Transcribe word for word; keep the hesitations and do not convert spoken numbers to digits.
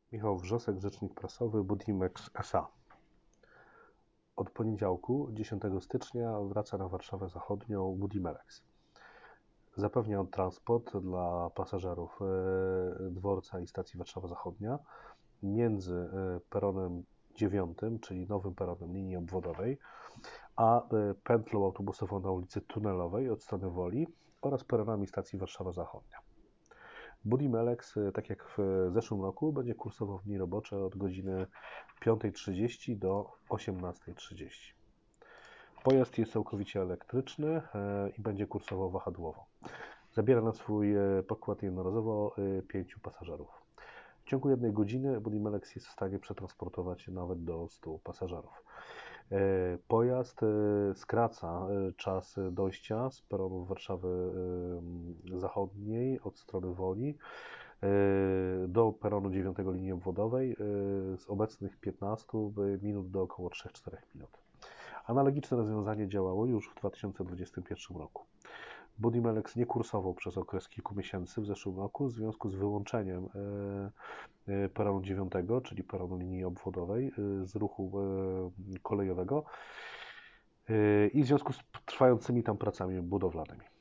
Michał Wrzosek, rzecznik prasowy Budimex S A. Od poniedziałku, dziesiątego stycznia, wraca na Warszawę Zachodnią Budimex. Zapewnia on transport dla pasażerów dworca i stacji Warszawa Zachodnia między peronem dziewiątym, czyli nowym peronem linii obwodowej, a pętlą autobusową na ulicy Tunelowej od strony Woli oraz peronami stacji Warszawa Zachodnia. Budimex, tak jak w zeszłym roku, będzie kursował w dni robocze od godziny piątej trzydzieści do osiemnastej trzydzieści. Pojazd jest całkowicie elektryczny i będzie kursował wahadłowo. Zabiera na swój pokład jednorazowo pięciu pasażerów. W ciągu jednej godziny Budimex jest w stanie przetransportować nawet do stu pasażerów. Pojazd skraca czas dojścia z peronu Warszawy Zachodniej od strony Woli do peronu dziewiątej linii obwodowej z obecnych piętnastu minut do około trzech do czterech minut. Analogiczne rozwiązanie działało już w dwa tysiące dwudziestym pierwszym roku. Budimex nie kursował przez okres kilku miesięcy w zeszłym roku w związku z wyłączeniem peronu dziewiątego, czyli peronu linii obwodowej z ruchu kolejowego i w związku z trwającymi tam pracami budowlanymi.